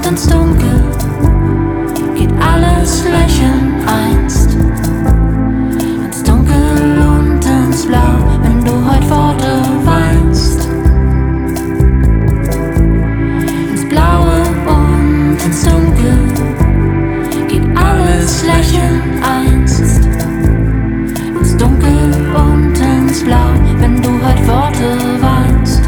ins Dunkel geht alles lächeln einst. Ins Dunkel und ins Blau, wenn du heut Worte weinst. Ins Blaue und ins Dunkel geht alles lächeln einst. Ins Dunkel und ins Blau, wenn du heut Worte weinst.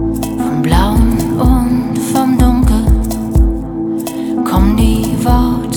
Vom Blauen und vom Dunkel kommen die Worte.